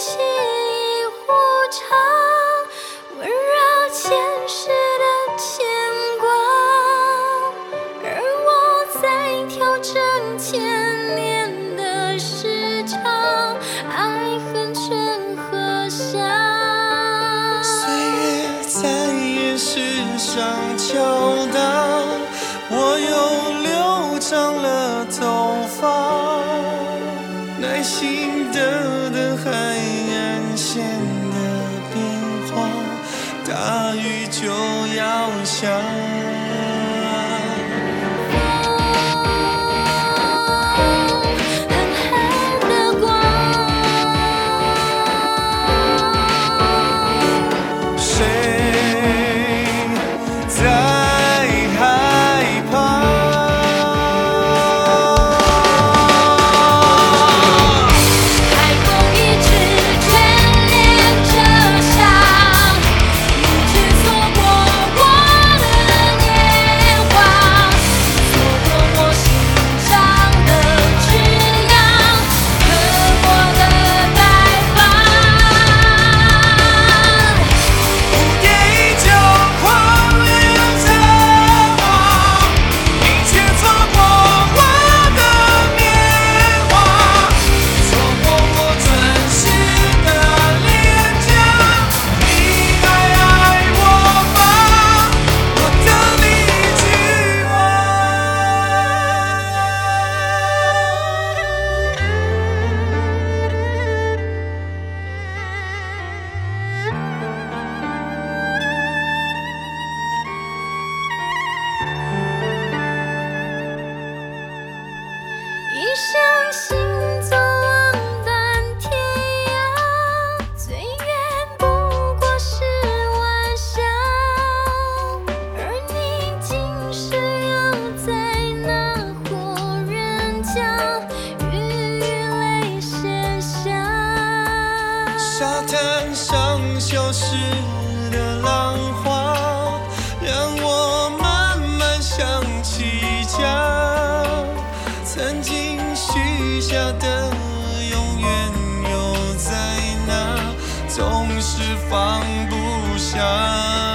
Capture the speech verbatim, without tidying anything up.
起一壶茶，温热前世的牵挂，而我在调整千年的时差，爱恨全喝下。 岁月在岩石上敲打，我又留长了头发，耐心的等海岸线的变化，大雨就要下。 一生行走浪荡天涯，最远不过是晚霞，而你竟是又在那户人家，雨与泪写下。 沙滩上消失的浪花，让我慢慢想起家。曾经许下的永远又在哪，总是放不下。